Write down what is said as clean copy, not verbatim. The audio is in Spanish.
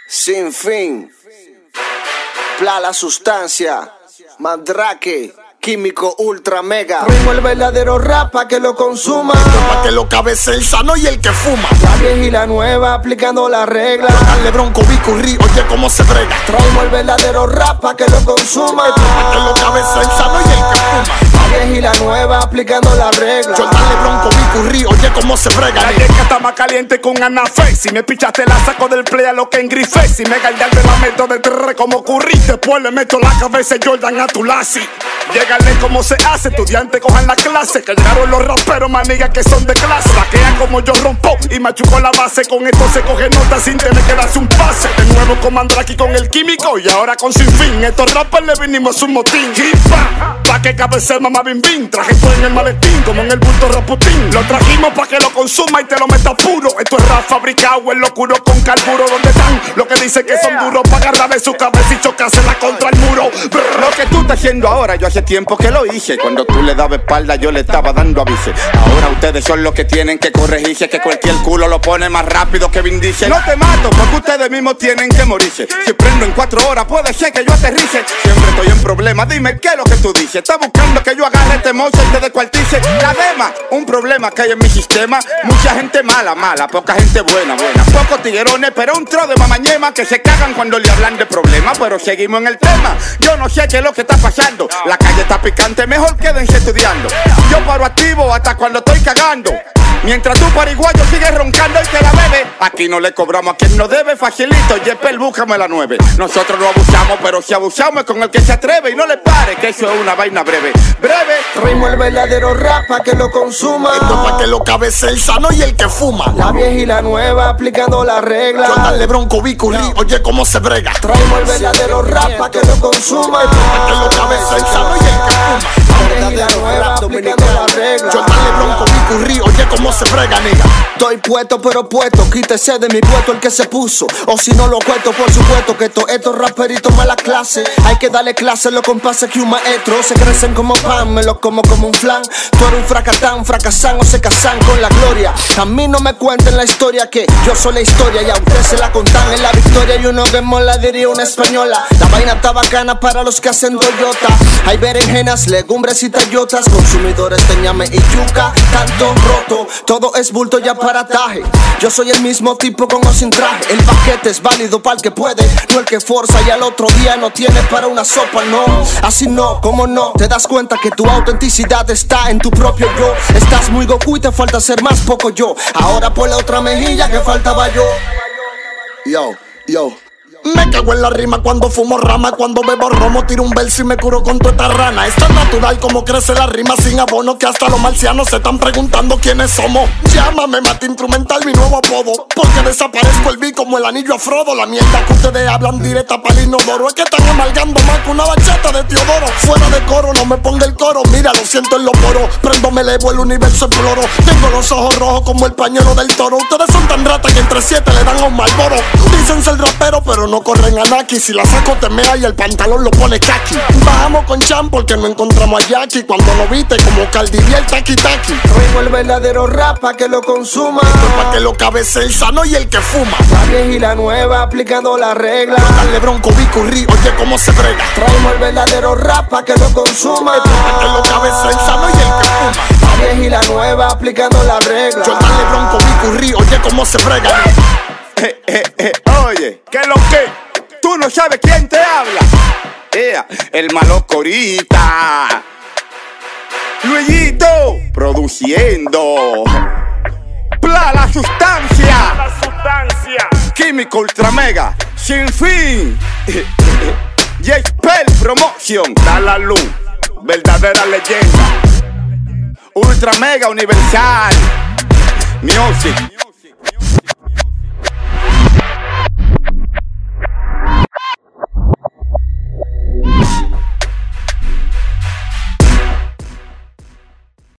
Sin fin. Pla la sustancia. Mandrake. Químico ultra mega. Ritmo el verdadero rap pa' que lo consuma. Pa' que lo cabece el sano y el que fuma. La vieja y la nueva aplicando la regla. Dale bronco, bicurri, oye cómo se brega. Traemos el verdadero rap pa' que lo consuma. Pa' que lo cabece el sano y el que fuma. La vieja y la nueva aplicando la regla. Yo dale bronco, bicurri, oye cómo se brega. La yeca está más caliente con Anafe. Si me pichaste la saco del play a lo que engrifé. Si me gallarde la meto de terre como curry. Después le meto la cabeza Jordan a tu lazi. Llegale como se hace, estudiantes cojan la clase. Que llegaron los raperos, manigas que son de clase. Saquean como yo rompo y machuco la base. Con esto se coge nota sin tener que darse un pase. De nuevo con Mandrake con el químico y ahora con Sin Fin. Estos rappers le vinimos un motín. Pa' que cabece el mamá bim bim. Traje todo en el maletín como en el bulto Raputín. Lo trajimos pa' que lo consuma y te lo meta puro. Esto es rap fabricado en locuro con carburo. ¿Dónde están los que dicen que son duros? Pa' agarrar de su cabeza y chocársela contra el muro. Lo que tú estás haciendo ahora, yo hace tiempo que lo hice. Cuando tú le dabas espalda, yo le estaba dando avise. Ahora ustedes son los que tienen que corregirse. Que cualquier culo lo pone más rápido que Vin Diesel. No te mato porque ustedes mismos tienen que morirse. Si prendo en 4 horas, puede ser que yo aterrice. Siempre estoy en problemas, dime qué es lo que tú dices. Estás buscando que yo agarre este mozo y te descuartice. La dema, un problema que hay en mi sistema. Mucha gente mala, mala, poca gente buena, buena. Pocos tiguerones, pero un tro de mamañema que se cagan cuando le hablan de problemas. Pero seguimos en el tema. Yo no sé qué es lo que está pasando. La calle está picante, mejor quédense estudiando. Yo paro activo hasta cuando estoy cagando. Mientras tú pariguayo sigues roncando y te la bebe. Aquí no le cobramos a quien no debe, facilito. Yepel, búscame la 9. Nosotros no abusamos, pero si abusamos es con el que se atreve. Y no le pare, que eso es una vaina breve. Breve. Ritmo el verdadero rap pa' que lo consuma. Esto es pa' que lo cabece el sano y el que fuma. La vieja y la nueva aplicando la regla. Yo dale bronco, bicurri, oye cómo se brega. Traemos el verdadero rap pa' que lo consuma. Pa' que lo cabece el sano y el que fuma. La vieja y la nueva aplicando la regla. Yo dale bronco, bicurri, oye cómo se brega, nigga. Estoy puesto pero puesto, quítese de mi puesto el que se puso. O si no lo cuento, por supuesto que estos raperitos mala clase. Hay que darle clase a los compases que un maestro. Se crecen como pan, me los como un flan. Tú eres un fracatán, fracasan o se casan con la gloria. A mí no me cuenten la historia que yo soy la historia y a usted se la contan en la victoria. Y uno que mola diría una española. La vaina está bacana para los que hacen Toyota. Hay berenjenas, legumbres y tallotas. Consumidores de ñame y yuca, tanto roto. Todo es bulto y aparataje. Yo soy el mismo tipo con o sin traje. El paquete es válido para el que puede, no el que forza y al otro día no tiene para una sopa, no. Así no, como no, te das cuenta que tu autenticidad está en tu propio yo. Estás muy Goku y te falta ser más poco yo. Ahora por la otra mejilla que faltaba yo. Yo. Me cago en la rima cuando fumo rama. Cuando bebo romo tiro un verso y me curo con toda esta rana. Es tan natural como crece la rima sin abono que hasta los marcianos se están preguntando quiénes somos. Llámame mate instrumental, mi nuevo apodo. Porque desaparezco el beat como el anillo a Frodo. La mierda que ustedes hablan directa para el inodoro. Es que están amalgando más que una bachata de Teodoro. Fuera de coro, no me ponga el coro. Mira, lo siento en los poros. Prendo, me elevo, el universo exploro. Tengo los ojos rojos como el pañuelo del toro. Ustedes son tan ratas que entre 7 le dan a un Marlboro. Dicen ser rapero, pero no corren a Naki. Si la saco te mea y el pantalón lo pone kaki. Bajamos con Chan porque no encontramos a Jackie. Cuando lo viste como Cardi B el taki taki. Ritmo el verdadero rap pa' que lo consuma. Esto es pa' que lo cabece el sano y el que fuma. La vieja y la nueva aplicando la regla. Dale bronco, bicurri, oye cómo se brega. Traemos el verdadero rap pa' que lo consuma. Esto es pa' que lo cabece el sano y el que fuma. La vieja y la nueva aplicando la regla. Yo dale bronco, bicurri, oye cómo se brega. Oye, ¿qué es lo que? Tú no sabes quién te habla. El malo Corita. Luisito produciendo. Pla la sustancia. Químico ultra mega. Sin fin. Yepel promotion. Da la luz. Verdadera leyenda. Ultra mega universal. Music.